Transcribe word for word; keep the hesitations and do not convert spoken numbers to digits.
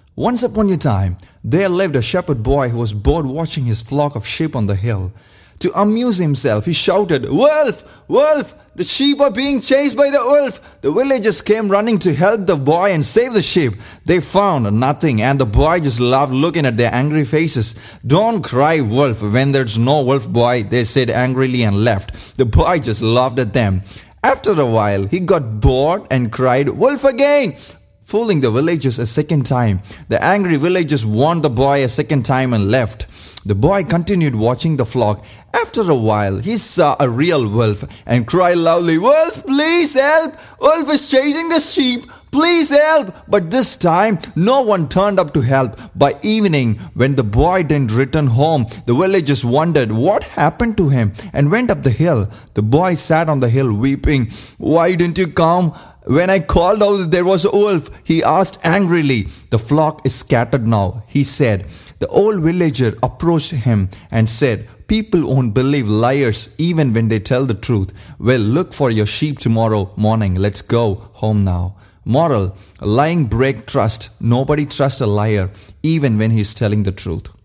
Once upon a time, there lived a shepherd boy who was bored watching his flock of sheep on the hill. To amuse himself, he shouted, "Wolf! Wolf! The sheep are being chased by the wolf!" The villagers came running to help the boy and save the sheep. They found nothing, and the boy just loved looking at their angry faces. "Don't cry, wolf, when there's no wolf, boy," they said angrily and left. The boy just laughed at them. After a while, he got bored and cried, "Wolf again!" fooling the villagers a second time. The angry villagers warned the boy a second time and left. The boy continued watching the flock. After a while, he saw a real wolf and cried loudly, "Wolf, please help! Wolf is chasing the sheep! Please help!" But this time, no one turned up to help. By evening, when the boy didn't return home, the villagers wondered what happened to him and went up the hill. The boy sat on the hill weeping. "Why didn't you come when I called out there was a wolf?" he asked angrily. "The flock is scattered now," he said. The old villager approached him and said, "People won't believe liars even when they tell the truth. Well, look for your sheep tomorrow morning. Let's go home now." Moral: lying break trust. Nobody trusts a liar even when he's telling the truth.